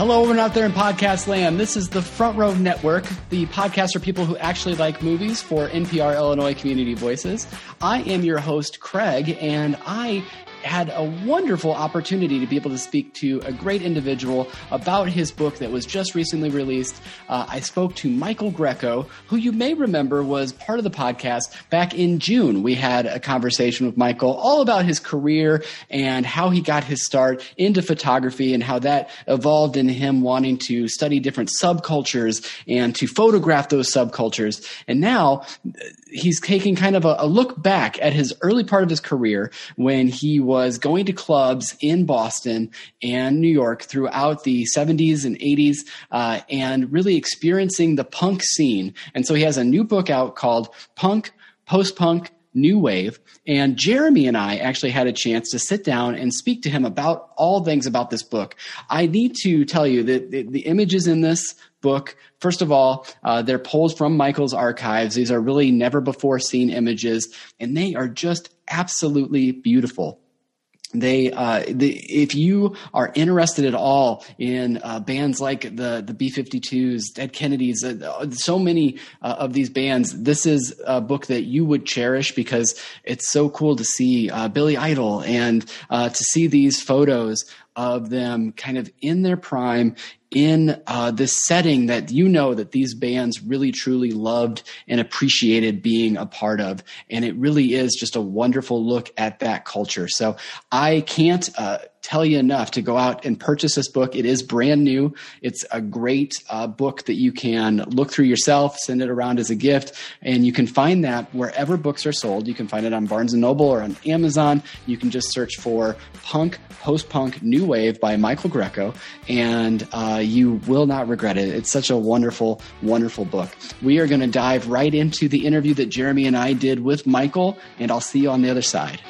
Hello, everyone out there in podcast land. This is the Front Row Network, the podcast for people who actually like movies for NPR Illinois Community Voices. I am your host, Craig, and I had a wonderful opportunity to be able to speak to a great individual about his book that was just recently released. I spoke to Michael Greco, who you may remember was part of the podcast back in June. We had a conversation with Michael all about his career and how he got his start into photography and how that evolved in him wanting to study different subcultures and to photograph those subcultures. And now he's taking kind of a look back at his early part of his career when he was going to clubs in Boston and New York throughout the 70s and 80s and really experiencing the punk scene. And so he has a new book out called Punk, Post-Punk, New Wave. And Jeremy and I actually had a chance to sit down and speak to him about all things about this book. I need to tell you that the images in this book, first of all, they're pulled from Michael's archives. These are really never before seen images, and they are just absolutely beautiful. If you are interested at all in bands like the B-52s, Dead Kennedys, so many of these bands, this is a book that you would cherish because it's so cool to see Billy Idol and to see these photos of them kind of in their prime in this setting that you know that these bands really truly loved and appreciated being a part of. And it really is just a wonderful look at that culture. So I can't tell you enough to go out and purchase this book. It is brand new. It's a great book that you can look through yourself, send it around as a gift, and you can find that wherever books are sold. You can find it on Barnes & Noble or on Amazon. You can just search for Punk, Post-Punk, New Wave by Michael Greco, and you will not regret it. It's such a wonderful, wonderful book. We are going to dive right into the interview that Jeremy and I did with Michael, and I'll see you on the other side.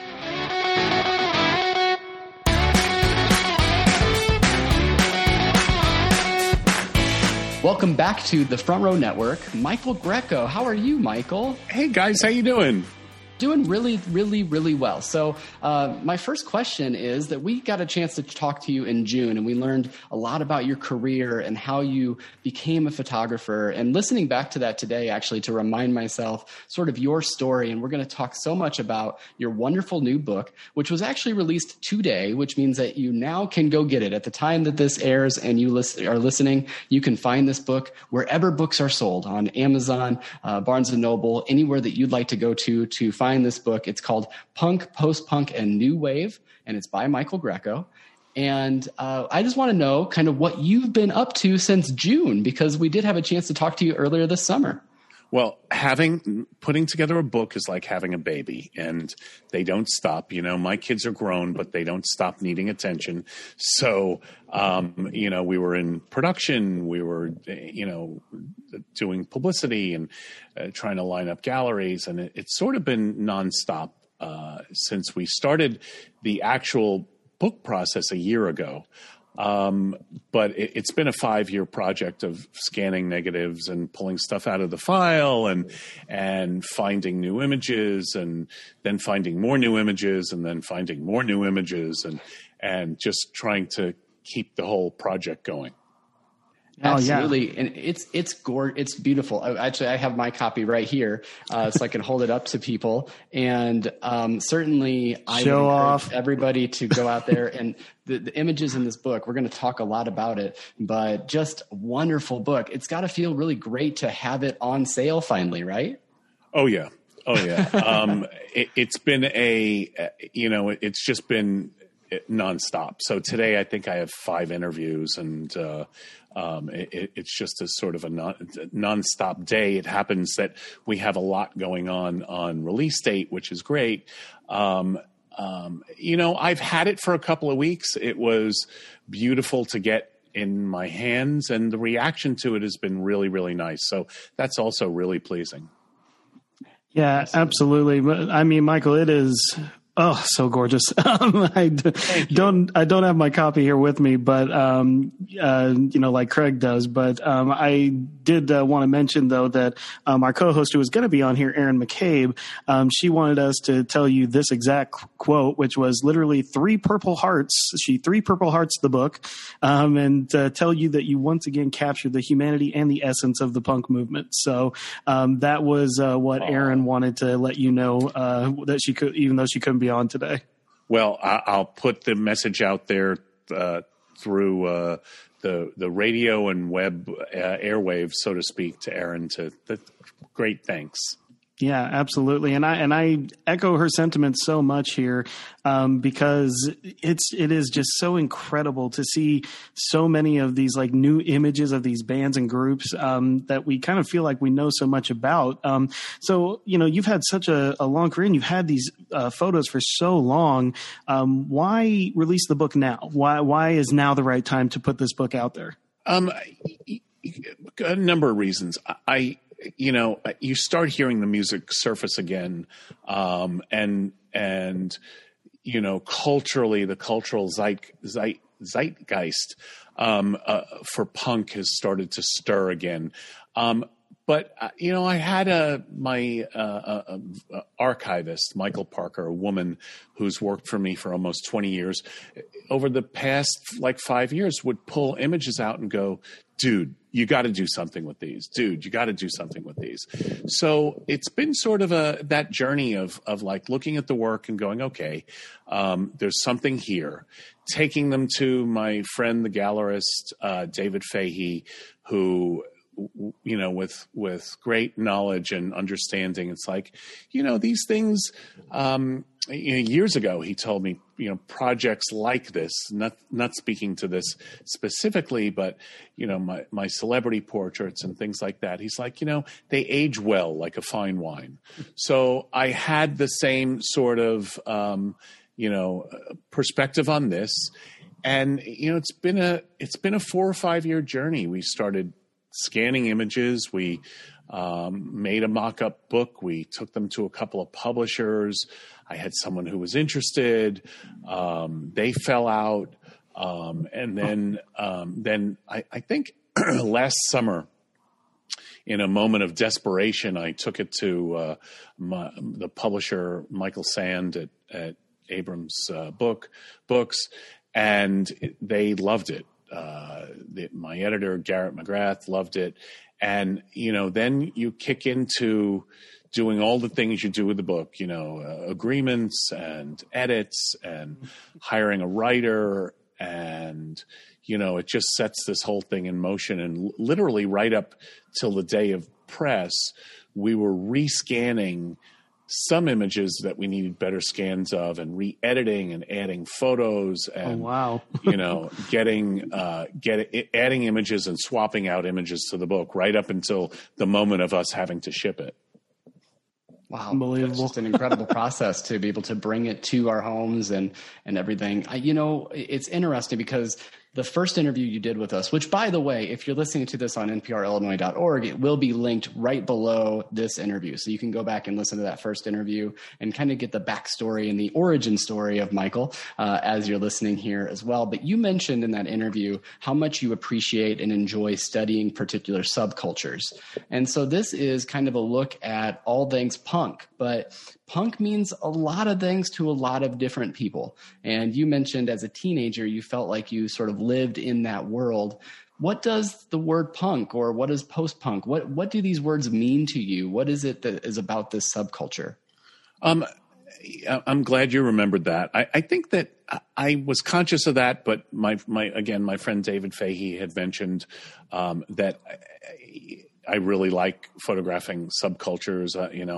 Welcome back to the Front Row Network. Michael Greco. How are you, Michael? Hey, guys. How you doing? Doing really, really, really well. So my first question is that we got a chance to talk to you in June, and we learned a lot about your career and how you became a photographer. And listening back to that today, actually, to remind myself sort of your story. And we're going to talk so much about your wonderful new book, which was actually released today, which means that you now can go get it. At the time that this airs and you are listening, you can find this book wherever books are sold, on Amazon, Barnes & Noble, anywhere that you'd like to go to find this book. It's called Punk, Post-Punk, and New Wave, and it's by Michael Greco. And I just want to know kind of what you've been up to since June, because we did have a chance to talk to you earlier this summer. Well, putting together a book is like having a baby, and they don't stop. You know, my kids are grown, but they don't stop needing attention. So, we were in production, we were, doing publicity and trying to line up galleries, and it's sort of been nonstop since we started the actual book process a year ago. But it's been a 5-year project of scanning negatives and pulling stuff out of the file and finding new images and then finding more new images and then finding more new images and just trying to keep the whole project going. Absolutely. And it's beautiful. Actually, I have my copy right here, so I can hold it up to people. And certainly I would encourage everybody to go out there and the images in this book, we're going to talk a lot about it, but just a wonderful book. It's got to feel really great to have it on sale finally, right? Oh, yeah. It's been it's just been nonstop. So today I think I have 5 interviews, and it's just a sort of a nonstop day. It happens that we have a lot going on release date, which is great. I've had it for a couple of weeks. It was beautiful to get in my hands, and the reaction to it has been really, really nice. So that's also really pleasing. Yeah, absolutely. I mean, Michael, it is Oh, so gorgeous. I don't have my copy here with me, but, like Craig does, but, I did want to mention though that, our co-host who was going to be on here, Erin McCabe, she wanted us to tell you this exact quote, which was literally 3 purple hearts. She 3 purple hearts the book, and tell you that you once again captured the humanity and the essence of the punk movement. So, that was, what Erin wanted to let you know, that she could, even though she couldn't be on today. Well, I'll put the message out there through the radio and web airwaves, so to speak, to Erin. Great thanks. Yeah, absolutely. And I echo her sentiments so much here, because it is just so incredible to see so many of these like new images of these bands and groups, that we kind of feel like we know so much about. So, you've had such a long career and you've had these photos for so long. Why release the book now? Why is now the right time to put this book out there? A number of reasons. You start hearing the music surface again, and culturally, the cultural zeitgeist for punk has started to stir again. But I had my archivist, Michael Parker, a woman who's worked for me for almost 20 years, over the past 5 years would pull images out and go, dude, you got to do something with these. Dude, you got to do something with these. So it's been sort of that journey of looking at the work and going, okay, there's something here. Taking them to my friend, the gallerist, David Fahey, who, with great knowledge and understanding, it's like, these things, years ago, he told me, projects like this, not speaking to this specifically, but, my celebrity portraits and things like that. He's like, they age well, like a fine wine. So I had the same sort of, perspective on this. And, it's been a 4 or 5 year journey. We started scanning images. We made a mock-up book. We took them to a couple of publishers. I had someone who was interested. They fell out. And then I think last summer, in a moment of desperation, I took it to the publisher, Michael Sand at Abrams Books, and they loved it. My editor, Garrett McGrath, loved it. And, then you kick into doing all the things you do with the book, agreements and edits and hiring a writer. And, it just sets this whole thing in motion. And literally right up till the day of press, we were rescanning some images that we needed better scans of, and re-editing and adding photos, and adding images and swapping out images to the book right up until the moment of us having to ship it. Wow, unbelievable! It's just an incredible process to be able to bring it to our homes and everything. It's interesting because the first interview you did with us, which, by the way, if you're listening to this on nprillinois.org, it will be linked right below this interview. So you can go back and listen to that first interview and kind of get the backstory and the origin story of Michael as you're listening here as well. But you mentioned in that interview how much you appreciate and enjoy studying particular subcultures. And so this is kind of a look at all things punk, but punk means a lot of things to a lot of different people. And you mentioned as a teenager, you felt like you sort of lived in that world. What does the word punk, or what is post-punk? What do these words mean to you? What is it that is about this subculture? I'm glad you remembered that. I think that I was conscious of that, but my friend David Fahey had mentioned that I really like photographing subcultures.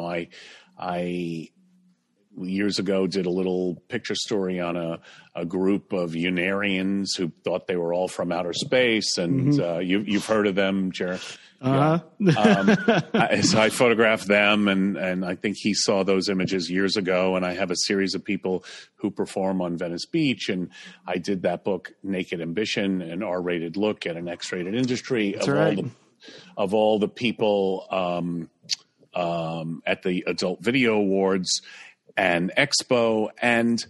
I years ago did a little picture story on a group of Unarians who thought they were all from outer space, and you've heard of them, Jared. Uh-huh. Yeah. So I photographed them, and I think he saw those images years ago. And I have a series of people who perform on Venice Beach, and I did that book, Naked Ambition, an R-rated look at an X-rated industry. That's right. Of all the people at the Adult Video Awards. Expo. And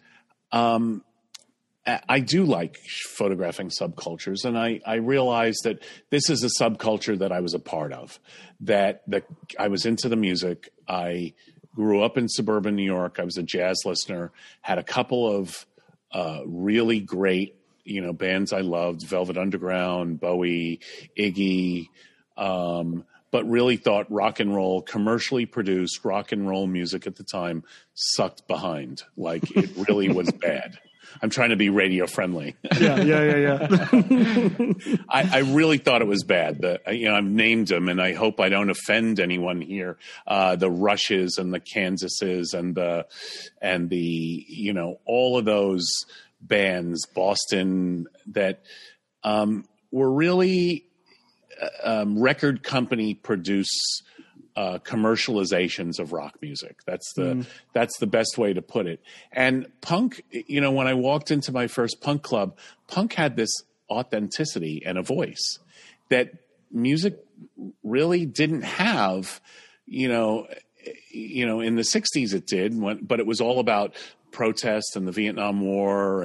I do like photographing subcultures, and I realized that this is a subculture that I was a part of, that I was into the music. I grew up in suburban New York. I was a jazz listener, had a couple of really great, bands I loved, Velvet Underground, Bowie, Iggy, but really thought rock and roll, commercially produced rock and roll music at the time sucked behind. Like, it really was bad. I'm trying to be radio friendly. Yeah. I really thought it was bad. I've named them, and I hope I don't offend anyone here. The Rushes and the Kansases and the all of those bands, Boston, that were really record company produce commercializations of rock music. That's the best way to put it. And punk, when I walked into my first punk club, punk had this authenticity and a voice that music really didn't have. In the 60s it did, but it was all about protest and the Vietnam War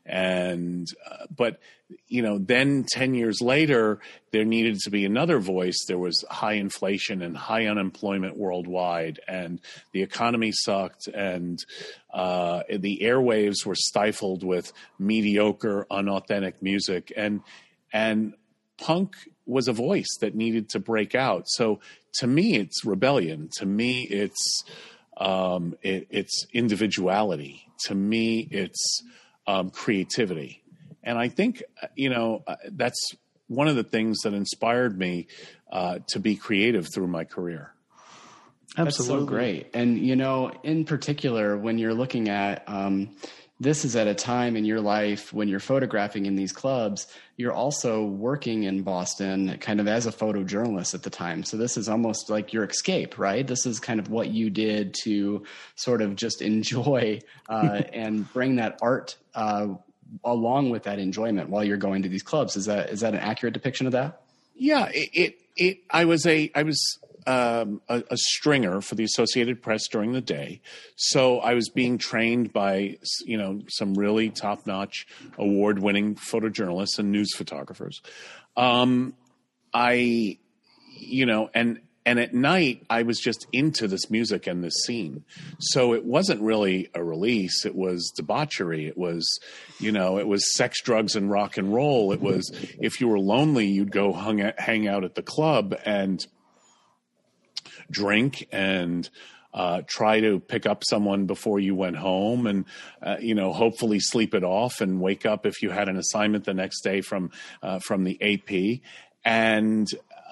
but then 10 years later there needed to be another voice. There was high inflation and high unemployment worldwide, and the economy sucked, and the airwaves were stifled with mediocre, unauthentic music, and punk was a voice that needed to break out. So to me it's rebellion. To me it's individuality. To me, it's creativity. And I think, that's one of the things that inspired me to be creative through my career. Absolutely. That's so great. And, in particular, when you're looking at this is at a time in your life when you're photographing in these clubs, you're also working in Boston kind of as a photojournalist at the time. So this is almost like your escape, right? This is kind of what you did to sort of just enjoy and bring that art along with that enjoyment while you're going to these clubs. Is that an accurate depiction of that? Yeah, I was a stringer for the Associated Press during the day. So I was being trained by, some really top-notch award-winning photojournalists and news photographers. And at night I was just into this music and this scene. So it wasn't really a release. It was debauchery. It was, it was sex, drugs, and rock and roll. It was, if you were lonely, you'd go hang out at the club and drink and try to pick up someone before you went home, and hopefully sleep it off and wake up if you had an assignment the next day from the AP. And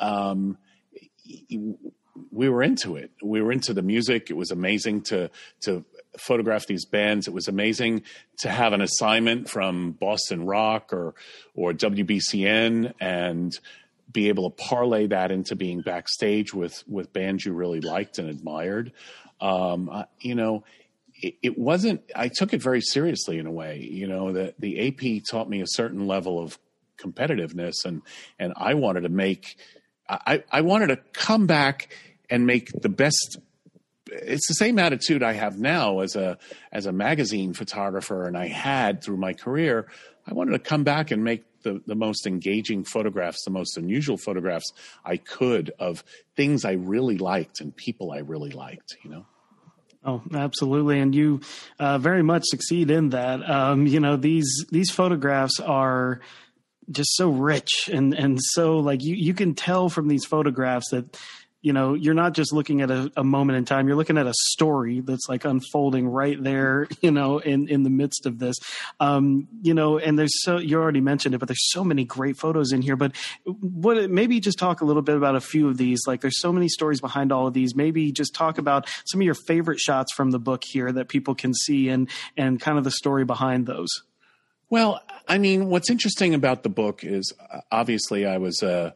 we were into it. We were into the music. It was amazing to photograph these bands. It was amazing to have an assignment from Boston Rock or WBCN and be able to parlay that into being backstage with bands you really liked and admired. It wasn't, I took it very seriously in a way, that the AP taught me a certain level of competitiveness, and I wanted to make, I wanted to come back and make the best. It's the same attitude I have now as a magazine photographer, and I had through my career. I wanted to come back and make the most engaging photographs, the most unusual photographs I could of things I really liked and people I really liked, Oh, absolutely. And you very much succeed in that. These photographs are just so rich and so like you can tell from these photographs that, you're not just looking at a moment in time, you're looking at a story that's like unfolding right there, in the midst of this, and there's you already mentioned it, but there's so many great photos in here, but maybe just talk a little bit about a few of these. Like there's so many stories behind all of these. Maybe just talk about some of your favorite shots from the book here that people can see and kind of the story behind those. Well, I mean, what's interesting about the book is obviously I was a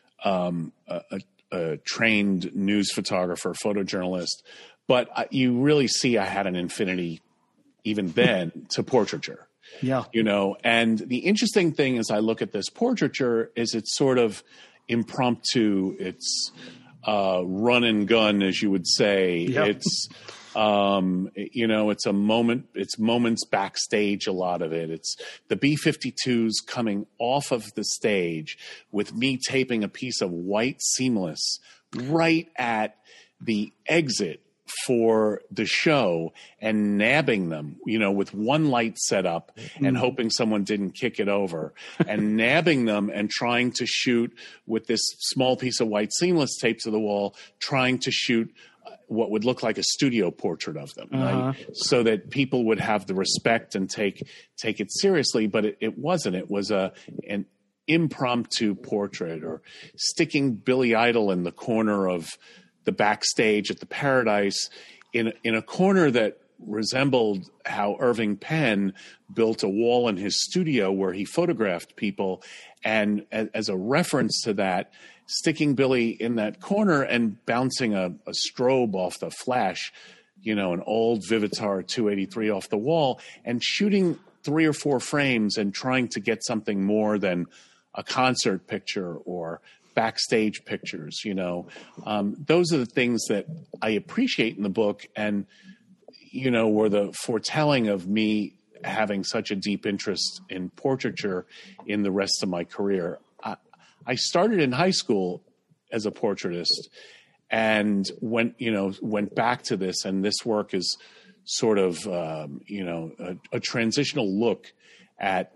trained news photographer, photojournalist, but you really see I had an infinity even then to portraiture. Yeah. And the interesting thing as I look at this portraiture is it's sort of impromptu. It's run and gun, as you would say. Yep. It's it's moments backstage, a lot of it. It's the B-52s coming off of the stage with me taping a piece of white seamless right at the exit for the show and nabbing them, with one light set up and hoping someone didn't kick it over and nabbing them and trying to shoot with this small piece of white seamless taped to the wall, trying to shoot what would look like a studio portrait of them, right? So that people would have the respect and take it seriously, but it wasn't. It was an impromptu portrait, or sticking Billy Idol in the corner of the backstage at the Paradise in a corner that resembled how Irving Penn built a wall in his studio where he photographed people. And as a reference to that, sticking Billy in that corner and bouncing a strobe off the flash, an old Vivitar 283 off the wall, and shooting 3 or 4 frames and trying to get something more than a concert picture or backstage pictures. Those are the things that I appreciate in the book, and were the foretelling of me having such a deep interest in portraiture in the rest of my career. I started in high school as a portraitist and went back to this, and this work is sort of a transitional look at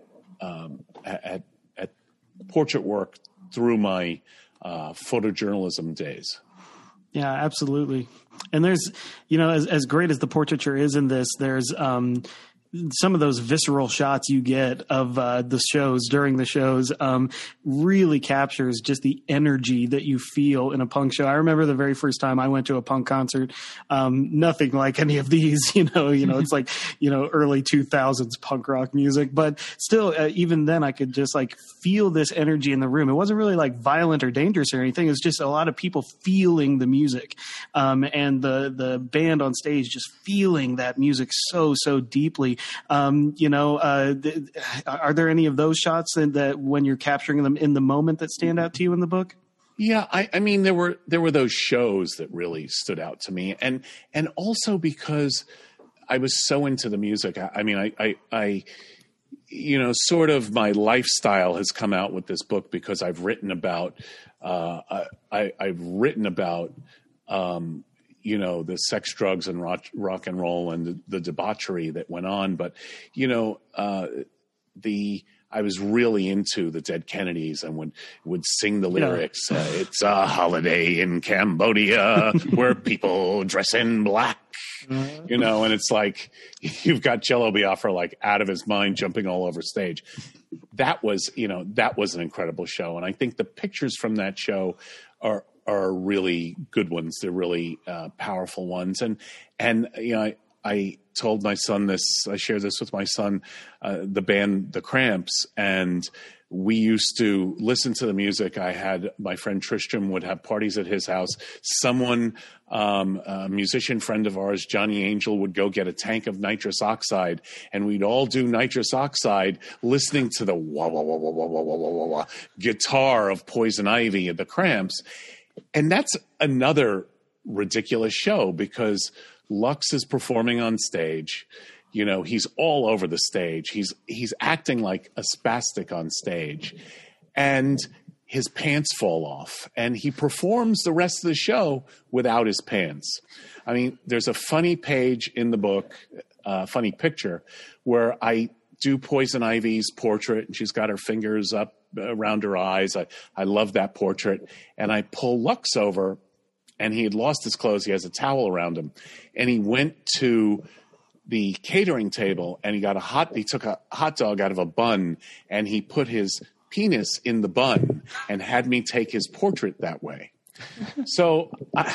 portrait work through my photojournalism days. Yeah, absolutely. And there's, as great as the portraiture is in this, there's some of those visceral shots you get of the shows during the shows really captures just the energy that you feel in a punk show. I remember the very first time I went to a punk concert, nothing like any of these, it's like, early 2000s punk rock music, but still, even then I could just like feel this energy in the room. It wasn't really like violent or dangerous or anything. It was just a lot of people feeling the music, and the band on stage just feeling that music so deeply. Are there any of those shots that when you're capturing them in the moment that stand out to you in the book? Yeah, I mean, there were those shows that really stood out to me, and also because I was so into the music. I sort of my lifestyle has come out with this book because I've written about the sex, drugs, and rock and roll and the debauchery that went on. But, I was really into the Dead Kennedys and would sing the lyrics. It's a holiday in Cambodia where people dress in black, and it's like you've got Jello Biafra like out of his mind jumping all over stage. That was an incredible show. And I think the pictures from that show are really good ones. They're really powerful ones. And I told my son this, I shared this with my son, the band, The Cramps, and we used to listen to the music. I had my friend Tristram would have parties at his house. Someone, a musician friend of ours, Johnny Angel, would go get a tank of nitrous oxide, and we'd all do nitrous oxide listening to the wah, wah, wah, wah, wah, wah, wah, wah, wah, guitar of Poison Ivy and The Cramps. And that's another ridiculous show because Lux is performing on stage. He's all over the stage. He's acting like a spastic on stage, and his pants fall off, and he performs the rest of the show without his pants. I mean, there's a funny page in the book, funny picture, where I do Poison Ivy's portrait, and she's got her fingers up around her eyes. I love that portrait. And I pull Lux over, and he had lost his clothes. He has a towel around him. And he went to the catering table, and he took a hot dog out of a bun, and he put his penis in the bun and had me take his portrait that way. So,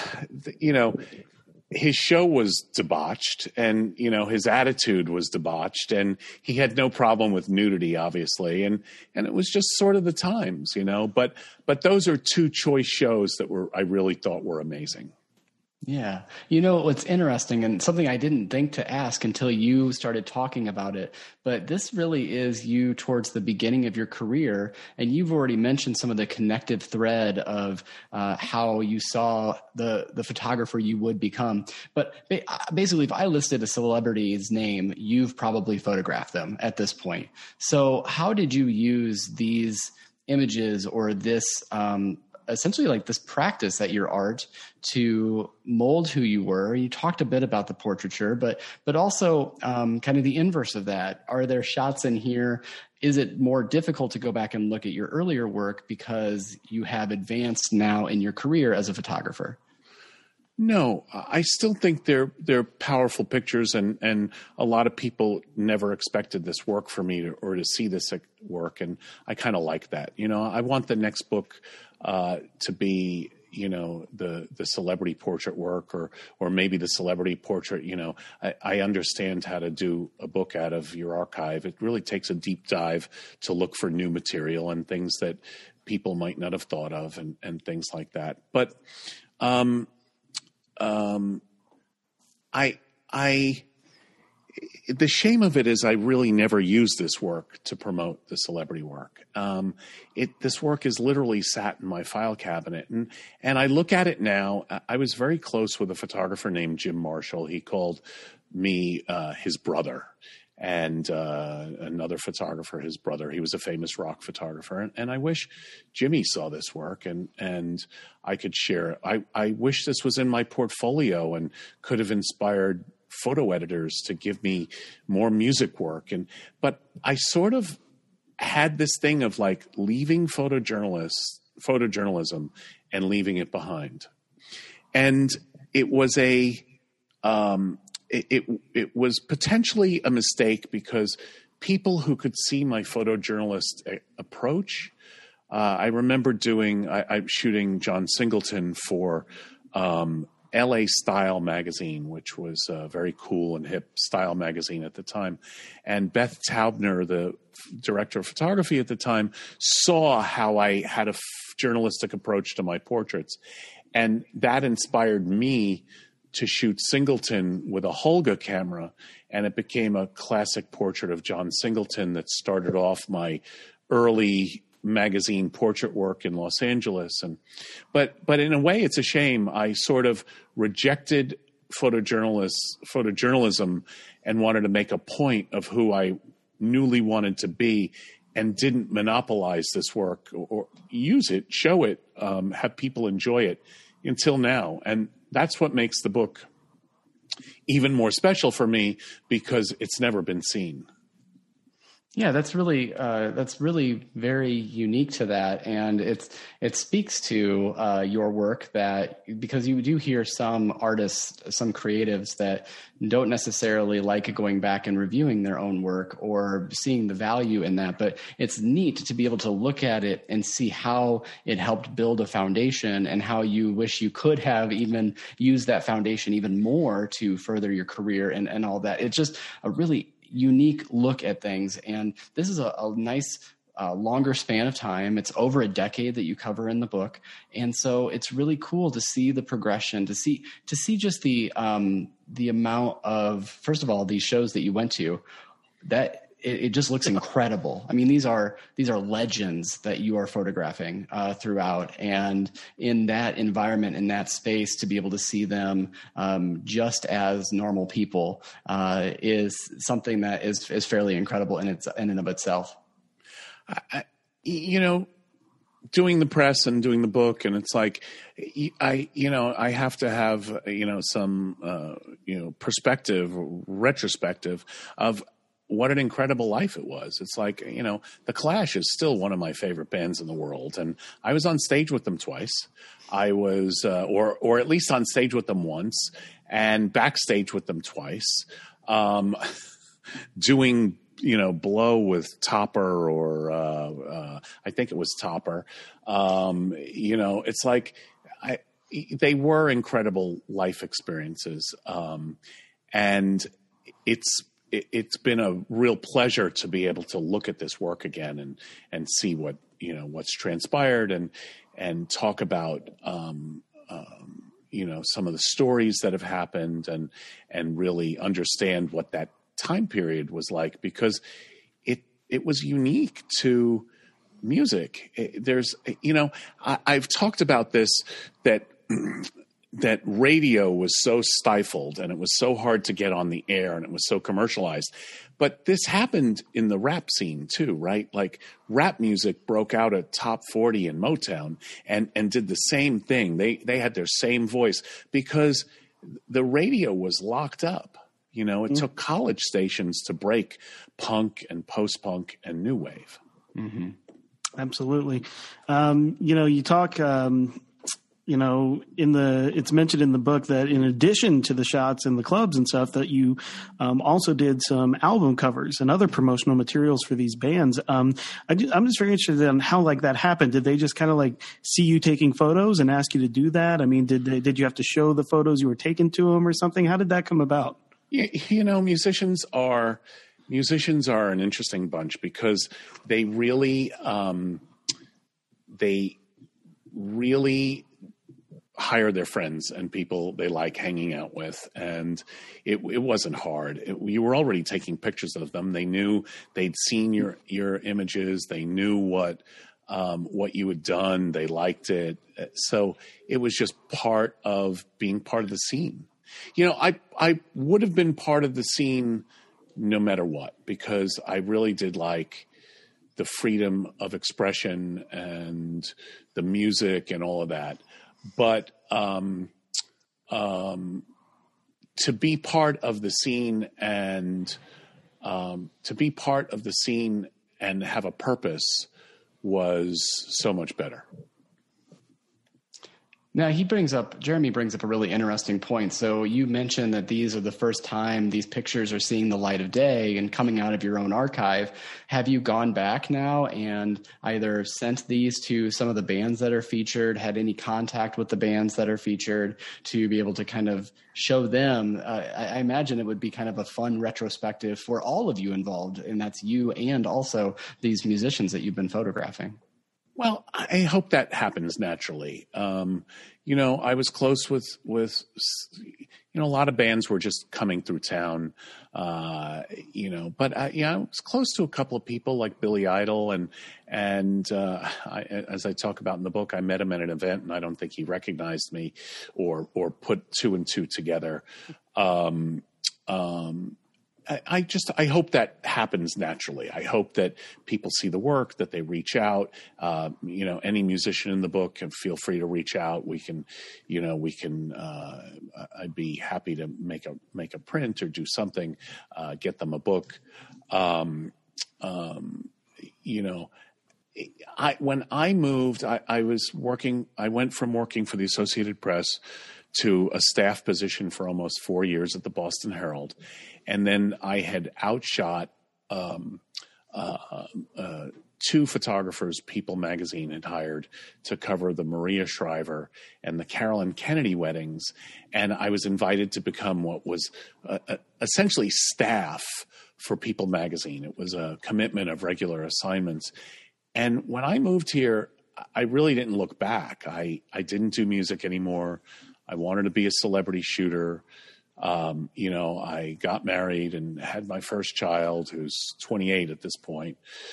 his show was debauched, and, his attitude was debauched, and he had no problem with nudity, obviously. And it was just sort of the times, but those are two choice shows that I really thought were amazing. Yeah. You know, what's interesting and something I didn't think to ask until you started talking about it, but this really is you towards the beginning of your career. And you've already mentioned some of the connective thread of how you saw the photographer you would become. But basically, if I listed a celebrity's name, you've probably photographed them at this point. So how did you use these images or this essentially like this practice at your art to mold who you were? You talked a bit about the portraiture, but also kind of the inverse of that. Are there shots in here? Is it more difficult to go back and look at your earlier work because you have advanced now in your career as a photographer? No, I still think they're powerful pictures, and a lot of people never expected this work for me or to see this work, and I kind of like that. You know, I want the next book to be, you know, the celebrity portrait work or maybe the celebrity portrait. You know, I understand how to do a book out of your archive. It really takes a deep dive to look for new material and things that people might not have thought of and things like that. But the shame of it is I really never used this work to promote the celebrity work. This work is literally sat in my file cabinet, and I look at it now. I was very close with a photographer named Jim Marshall. He called me his brother, and another photographer, his brother. He was a famous rock photographer, and I wish Jimmy saw this work and I could share it. I wish this was in my portfolio and could have inspired photo editors to give me more music work. But I sort of had this thing of like leaving photojournalism and leaving it behind. And it was it was potentially a mistake because people who could see my photojournalist approach, I remember I'm shooting John Singleton for LA Style magazine, which was a very cool and hip style magazine at the time. And Beth Taubner, the director of photography at the time, saw how I had a journalistic approach to my portraits. And that inspired me to shoot Singleton with a Holga camera. And it became a classic portrait of John Singleton that started off my early magazine portrait work in Los Angeles. But in a way, it's a shame. I sort of rejected photojournalism and wanted to make a point of who I newly wanted to be and didn't monopolize this work or use it, show it, have people enjoy it until now. And that's what makes the book even more special for me because it's never been seen. Yeah, that's really very unique to that, and it speaks to your work that because you do hear some artists, some creatives that don't necessarily like going back and reviewing their own work or seeing the value in that, but it's neat to be able to look at it and see how it helped build a foundation and how you wish you could have even used that foundation even more to further your career and all that. It's just a really unique look at things. And this is a nice longer span of time. It's over a decade that you cover in the book. And so it's really cool to see the progression, to see just the amount of, first of all, these shows that you went to, that it just looks incredible. I mean, these are legends that you are photographing throughout, and in that environment, in that space, to be able to see them just as normal people is something that is fairly incredible in and of itself. Doing the press and doing the book, and it's like I have to have some perspective, retrospective of what an incredible life it was. It's like, The Clash is still one of my favorite bands in the world. And I was on stage with them twice. I was, or at least on stage with them once and backstage with them twice. Doing, Blow with Topper or, I think it was Topper. It's like, they were incredible life experiences. And it's been a real pleasure to be able to look at this work again and see what's transpired and talk about some of the stories that have happened and really understand what that time period was like, because it was unique to music. I've talked about this, that radio was so stifled and it was so hard to get on the air and it was so commercialized. But this happened in the rap scene too, right? Like rap music broke out at top 40 in Motown and did the same thing. They had their same voice because the radio was locked up. It took college stations to break punk and post-punk and new wave. Mm-hmm. Absolutely. You talk, it's mentioned in the book that in addition to the shots in the clubs and stuff, that you also did some album covers and other promotional materials for these bands. I'm just very interested in how that happened. Did they just kind of see you taking photos and ask you to do that? I mean, did you have to show the photos you were taking to them or something? How did that come about? Musicians are an interesting bunch because they really hire their friends and people they like hanging out with. And it wasn't hard. You were already taking pictures of them. They knew, they'd seen your images. They knew what you had done. They liked it. So it was just part of being part of the scene. I would have been part of the scene no matter what, because I really did like the freedom of expression and the music and all of that. But to be part of the scene and have a purpose was so much better. Now, Jeremy brings up a really interesting point. So you mentioned that these are the first time these pictures are seeing the light of day and coming out of your own archive. Have you gone back now and either sent these to some of the bands that are featured, had any contact with the bands that are featured to be able to kind of show them? I imagine it would be kind of a fun retrospective for all of you involved, and that's you and also these musicians that you've been photographing. Well, I hope that happens naturally. I was close with a lot of bands were just coming through town, but I was close to a couple of people like Billy Idol and as I talk about in the book, I met him at an event and I don't think he recognized me or put two and two together. I hope that happens naturally. I hope that people see the work, that they reach out. Any musician in the book can feel free to reach out. I'd be happy to make a print or do something, get them a book. When I moved, I went from working for the Associated Press to a staff position for almost 4 years at the Boston Herald. And then I had outshot two photographers People magazine had hired to cover the Maria Shriver and the Carolyn Kennedy weddings. And I was invited to become what was essentially staff for People magazine. It was a commitment of regular assignments. And when I moved here, I really didn't look back. I didn't do music anymore. I wanted to be a celebrity shooter. I got married and had my first child, who's 28 at this point.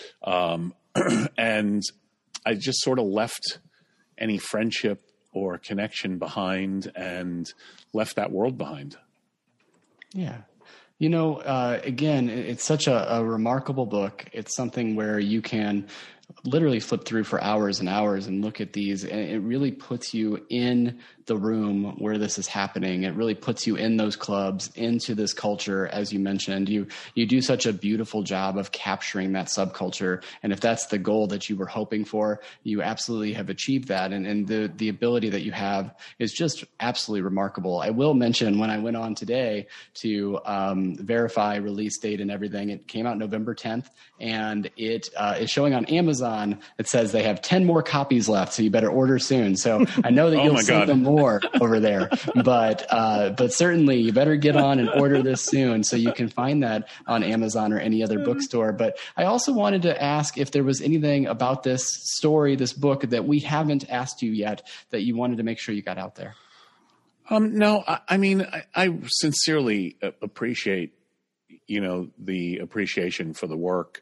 And I just sort of left any friendship or connection behind and left that world behind. Yeah. Again, it's such a remarkable book. It's something where you can literally flip through for hours and hours and look at these, and it really puts you in the room where this is happening. It really puts you in those clubs, into this culture. As you mentioned, you do such a beautiful job of capturing that subculture. And if that's the goal that you were hoping for, you absolutely have achieved that. And the ability that you have is just absolutely remarkable. I will mention, when I went on today to verify release date and everything, it came out November 10th, and it is showing on Amazon. It says they have 10 more copies left, so you better order soon. So I know that you'll see them more over there, but certainly you better get on and order this soon so you can find that on Amazon or any other bookstore. But I also wanted to ask if there was anything about this story, this book, that we haven't asked you yet that you wanted to make sure you got out there. No, I mean, I sincerely appreciate, the appreciation for the work.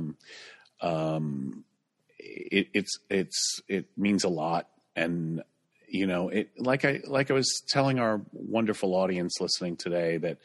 It means a lot. And, like I was telling our wonderful audience listening today that,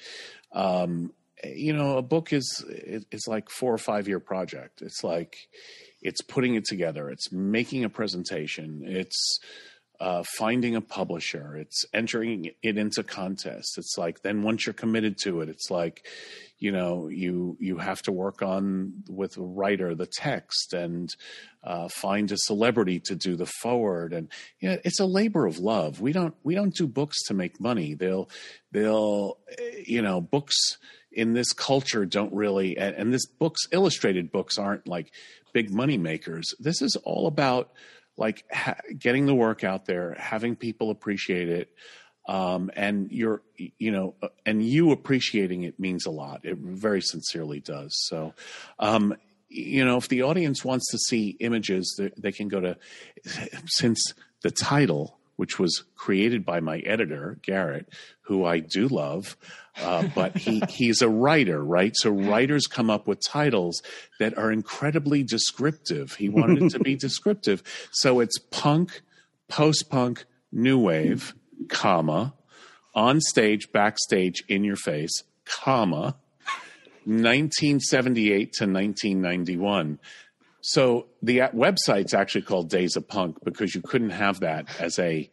a book it's like 4 or 5 year project. It's like, it's putting it together. It's making a presentation. It's finding a publisher. It's entering it into contests. It's like, then once you're committed to it, it's like, you have to work on with a writer, the text, and find a celebrity to do the forward. And it's a labor of love. We don't do books to make money. They'll books in this culture don't really, and illustrated books aren't like big money makers. This is all about like getting the work out there, having people appreciate it. And you appreciating it means a lot. It very sincerely does. So, if the audience wants to see images, they can go to, since the title, which was created by my editor, Garrett, who I do love, but he's a writer, right? So writers come up with titles that are incredibly descriptive. He wanted it to be descriptive. So it's punk, post-punk, new wave, comma, on stage, backstage, in your face, comma, 1978 to 1991. So the website's actually called Days of Punk because you couldn't have that as a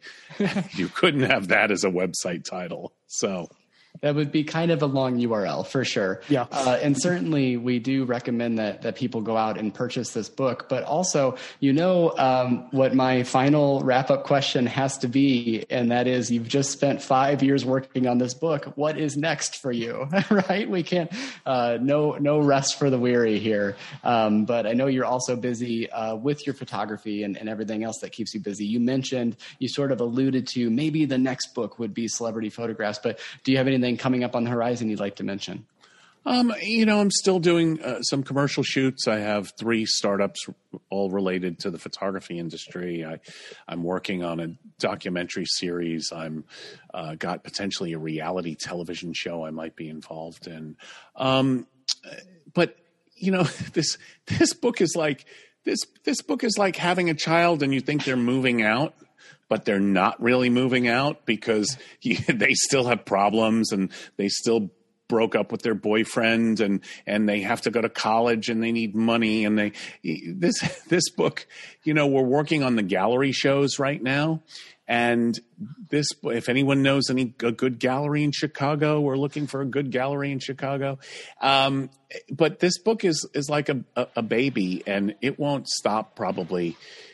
website title. So that would be kind of a long URL for sure. Yeah. And certainly we do recommend that people go out and purchase this book, but also, what my final wrap up question has to be. And that is, you've just spent 5 years working on this book. What is next for you? Right? We can't, no rest for the weary here. But I know you're also busy, with your photography and everything else that keeps you busy. You sort of alluded to maybe the next book would be celebrity photographs, but do you have anything coming up on the horizon you'd like to mention? I'm still doing some commercial shoots. I have 3 startups all related to the photography industry. I'm working on a documentary series. I'm got potentially a reality television show I might be involved in. But this book is like this book is like having a child and you think they're moving out, but they're not really moving out because they still have problems and they still broke up with their boyfriend and they have to go to college and they need money. And this book, we're working on the gallery shows right now. And if anyone knows a good gallery in Chicago, we're looking for a good gallery in Chicago. But this book is like a baby, and it won't stop probably,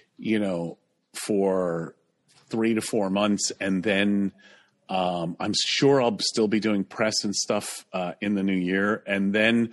for 3 to 4 months. And then I'm sure I'll still be doing press and stuff in the new year. And then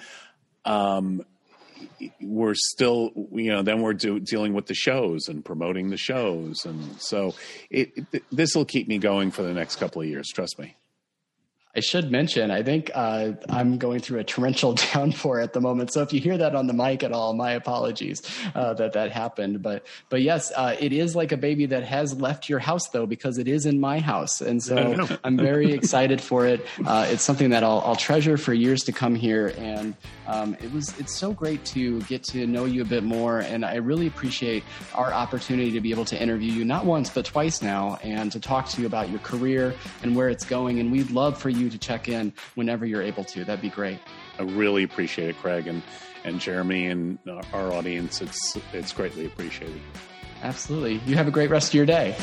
we're still, then we're dealing with the shows and promoting the shows. And so this will keep me going for the next couple of years. Trust me. I should mention, I think I'm going through a torrential downpour at the moment. So if you hear that on the mic at all, my apologies that happened. But yes, it is like a baby that has left your house, though, because it is in my house. And so I'm very excited for it. It's something that I'll treasure for years to come here. And it's so great to get to know you a bit more. And I really appreciate our opportunity to be able to interview you, not once, but twice now, and to talk to you about your career and where it's going. And we'd love for you to check in whenever you're able to. That'd be great. I really appreciate it, Craig, and Jeremy and our audience. It's greatly appreciated. Absolutely. You have a great rest of your day.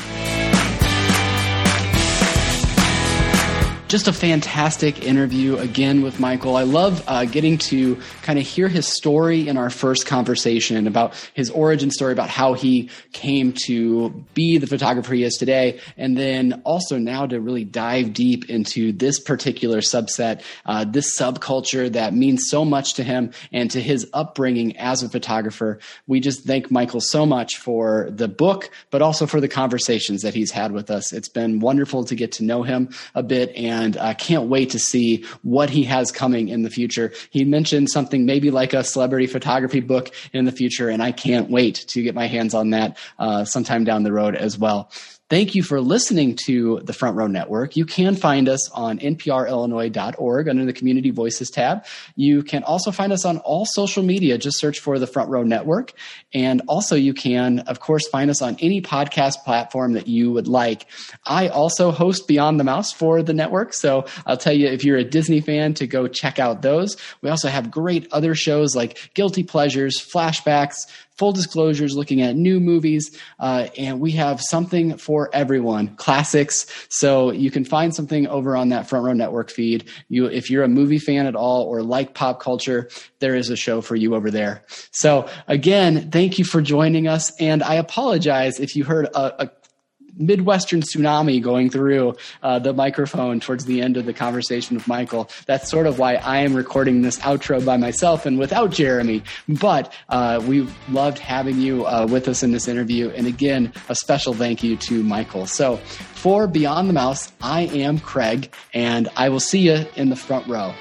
Just a fantastic interview again with Michael. I love getting to kind of hear his story in our first conversation about his origin story, about how he came to be the photographer he is today. And then also now to really dive deep into this particular subset, this subculture that means so much to him and to his upbringing as a photographer. We just thank Michael so much for the book, but also for the conversations that he's had with us. It's been wonderful to get to know him a bit, and I can't wait to see what he has coming in the future. He mentioned something maybe like a celebrity photography book in the future, and I can't wait to get my hands on that sometime down the road as well. Thank you for listening to the Front Row Network. You can find us on nprillinois.org under the Community Voices tab. You can also find us on all social media. Just search for the Front Row Network. And also you can, of course, find us on any podcast platform that you would like. I also host Beyond the Mouse for the network. So I'll tell you, if you're a Disney fan, to go check out those. We also have great other shows like Guilty Pleasures, Flashbacks, Full Disclosures, looking at new movies, and we have something for everyone, classics. So you can find something over on that Front Row Network feed. If you're a movie fan at all or like pop culture, there is a show for you over there. So again, thank you for joining us, and I apologize if you heard a Midwestern tsunami going through the microphone towards the end of the conversation with Michael. That's sort of why I am recording this outro by myself and without Jeremy. But we loved having you with us in this interview. And again, a special thank you to Michael. So for Beyond the Mouse, I am Craig, and I will see you in the front row.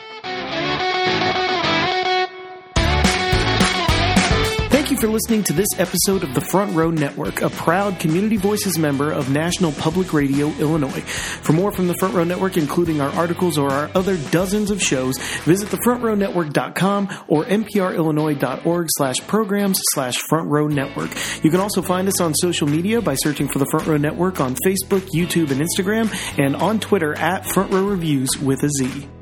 Thank you for listening to this episode of the Front Row Network, a proud Community Voices member of National Public Radio, Illinois. For more from the Front Row Network, including our articles or our other dozens of shows, visit thefrontrownetwork.com or nprillinois.org/programs/Front Row Network. You can also find us on social media by searching for the Front Row Network on Facebook, YouTube, and Instagram, and on Twitter at Front Row Reviews with a Z.